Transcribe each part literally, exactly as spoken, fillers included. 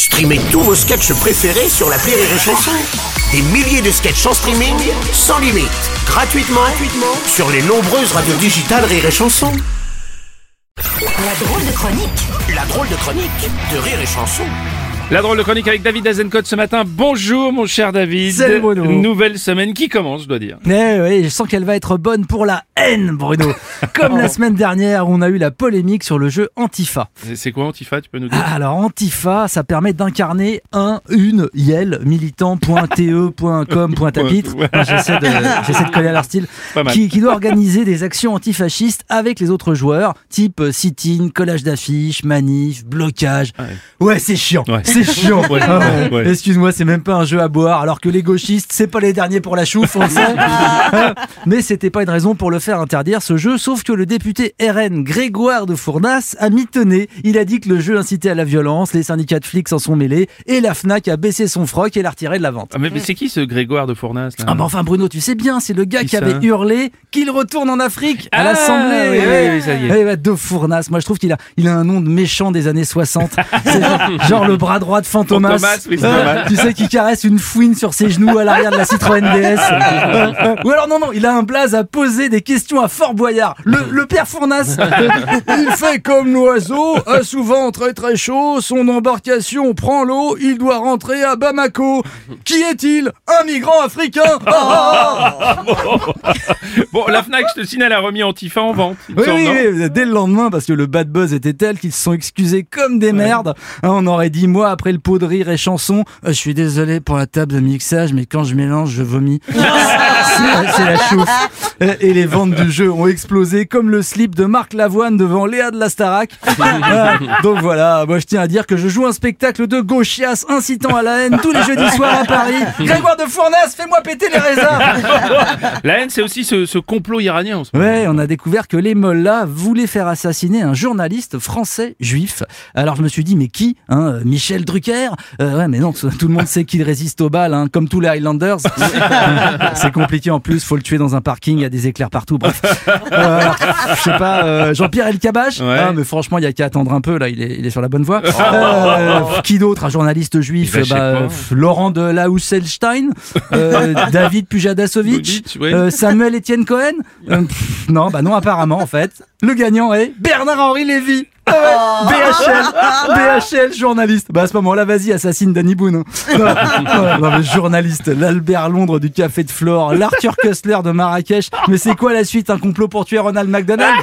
Streamez tous vos sketchs préférés sur l'appli Rire et Chanson. Des milliers de sketchs en streaming, sans limite, gratuitement, gratuitement sur les nombreuses radios digitales Rire et Chanson. La drôle de chronique. La drôle de chronique de Rire et Chanson. La drôle de chronique avec David Azencott ce matin. Bonjour mon cher David. Salut Bruno. Nouvelle semaine qui commence, je dois dire. Eh oui, je sens qu'elle va être bonne pour la haine, Bruno. Comme la semaine dernière où on a eu la polémique sur le jeu Antifa. C'est- C'est quoi Antifa, tu peux nous dire? Ah, alors Antifa, ça permet d'incarner un, une, yel, militant point t e point com point tapitre. Ouais. Moi, J'essaie de, j'essaie de coller à leur style. Pas mal. Qui, qui doit organiser des actions antifascistes avec les autres joueurs, type euh, sit-in, collage d'affiches, manif, blocage. Ah ouais. Ouais, c'est chiant. Ouais. C'est chiant. Ouais, Ah ouais. ouais. Excuse-moi, c'est même pas un jeu à boire, alors que les gauchistes, c'est pas les derniers pour la chouffe, on le sait. Mais c'était pas une raison pour le faire interdire, ce jeu, sauf que le député R N Grégoire de Fournas a mitonné. Il a dit que le jeu incitait à la violence, les syndicats de flics s'en sont mêlés, et la Fnac a baissé son froc et l'a retiré de la vente. Ah, mais, mais c'est qui ce Grégoire de Fournas là? Ah bah enfin Bruno, tu sais bien, c'est le gars Qui qui ça avait hurlé qu'il retourne en Afrique à Ah, l'Assemblée. oui, oui, Ouais. oui, ça y est. Ouais, ouais, de Fournas. Moi je trouve qu'il a, il a un nom de méchant des années soixante. C'est genre, genre le bras droit de Fantomas. Fantomas, oui, c'est pas mal. Tu sais, qui caresse une fouine sur ses genoux à l'arrière de la Citroën D S. Ou alors non, non, il a un blaze à poser des questions à Fort Boyard. Le, le père Fournas. Il fait comme l'oiseau, a souvent très très chaud, son embarcation prend l'eau, il doit rentrer à Bamako. Qui est-il? Un migrant africain. Bon, la Fnac, je te signale, a remis Antifa en vente. il me Oui, semble, oui, non oui, dès le lendemain, parce que le bad buzz était tel qu'ils se sont excusés comme des merdes. Hein, on aurait dit, moi, après le pot de rire et chanson, euh, je suis désolé pour la table de mixage, mais quand je mélange, je vomis. c'est, c'est la chouffe. Et et les ventes du jeu ont explosé comme le slip de Marc Lavoine devant Léa de la Starac. Voilà. Donc voilà, moi je tiens à dire que je joue un spectacle de gauchias incitant à la haine tous les jeudis soirs à Paris. Grégoire de Fournas, fais-moi péter les raisins. La haine, c'est aussi ce, ce complot iranien en ce moment. Ouais, on a découvert que les mollahs voulaient faire assassiner un journaliste français juif. Alors je me suis dit, mais qui hein, Michel Drucker euh, Ouais, mais non, tout le monde sait qu'il résiste aux balles, hein, comme tous les Highlanders. C'est compliqué en plus, faut le tuer dans un parking, il y a des éclairs partout, bref. Euh, alors, je sais pas, euh, Jean-Pierre Elkabbach Ouais. ah, mais franchement, il y a qu'à attendre un peu, là, il est, il est sur la bonne voie. Euh, qui d'autre Un journaliste juif Eh ben, je sais bah, pas. euh, Laurent de Lausselstein, euh, David Pujadasovic, Bogich, ouais. euh, Samuel Etienne Cohen euh, pff, Non, bah non, apparemment, en fait. Le gagnant est Bernard-Henri Lévy. Ah ouais, B H L, B H L, journaliste. Bah à ce moment-là, vas-y, assassine Danny Boone. Non, non, non, mais journaliste, l'Albert Londres du Café de Flore, l'Arthur Kessler de Marrakech. Mais c'est quoi la suite Un complot pour tuer Ronald McDonald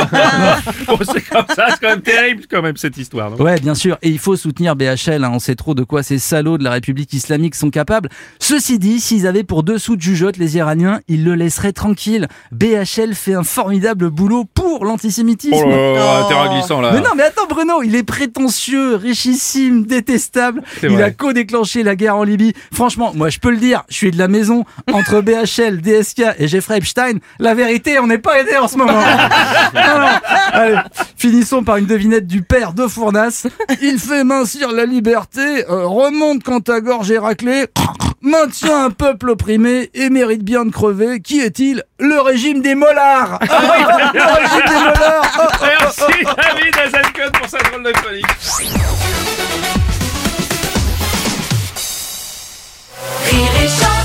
Bon, c'est comme ça, c'est quand même terrible quand même cette histoire. Non Ouais, bien sûr. Et il faut soutenir B H L. Hein. On sait trop de quoi ces salauds de la République islamique sont capables. Ceci dit, s'ils avaient pour dessous de jugeote les Iraniens, ils le laisseraient tranquille. B H L fait un formidable boulot pour l'antisémitisme. Oh là là, terrain glissant là. Mais non, mais attends Bruno, il est prétentieux, richissime, détestable. C'est Il vrai. a co-déclenché la guerre en Libye. Franchement, moi je peux le dire, je suis de la maison. Entre B H L, D S K et Jeffrey Epstein, la vérité, on n'est pas aidé en ce moment. Non, non. Allez, finissons par une devinette du père de Fournas. Il fait mincir la liberté, euh, remonte quand ta gorge est raclée, maintient un peuple opprimé et mérite bien de crever. Qui est-il Le régime des mollards. Ah oui, le régime des mollards. Oh, oh, oh, Merci David Azencott pour sa drôle de chronique. Rire et chanson.